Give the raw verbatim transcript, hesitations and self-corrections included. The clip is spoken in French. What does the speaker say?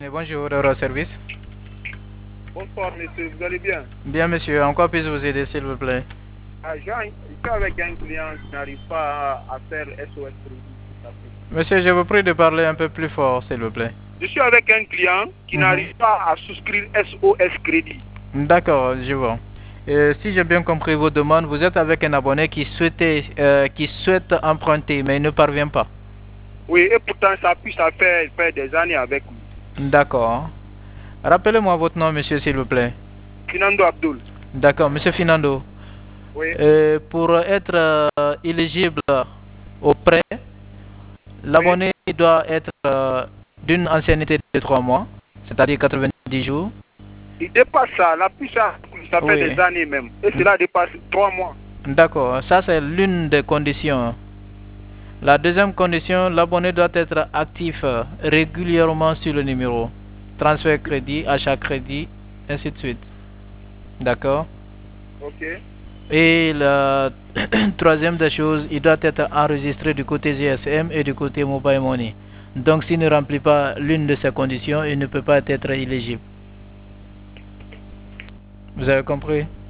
Et bonjour, Euro Service. Bonsoir monsieur, vous allez bien? Bien monsieur, en quoi puis-je vous aider s'il vous plaît? Ah, j'ai un- je suis avec un client qui n'arrive pas à faire S O S Crédit. Monsieur, je vous prie de parler un peu plus fort s'il vous plaît. Je suis avec un client qui Mhm. n'arrive pas à souscrire S O S Crédit. D'accord, je vois. Euh, si j'ai bien compris vos demandes, vous êtes avec un abonné qui, souhaitait, euh, qui souhaite emprunter mais il ne parvient pas. Oui, et pourtant ça puisse ça fait, fait des années avec lui. D'accord. Rappelez-moi votre nom monsieur s'il vous plaît. Finando Abdul. D'accord, monsieur Finando. Oui, Euh, pour être euh, éligible au prêt, oui. l'abonné doit être euh, d'une ancienneté de trois mois, c'est-à-dire quatre-vingt-dix jours. Il dépasse ça, la puissance, ça fait Oui. des années même. Et cela dépasse trois mois. D'accord, ça c'est l'une des conditions. La deuxième condition, l'abonné doit être actif euh, régulièrement sur le numéro. Transfert crédit, achat crédit, ainsi de suite. D'accord. Ok. Et la troisième des choses, il doit être enregistré du côté G S M et du côté Mobile Money. Donc s'il ne remplit pas l'une de ces conditions, il ne peut pas être éligible. Vous avez compris?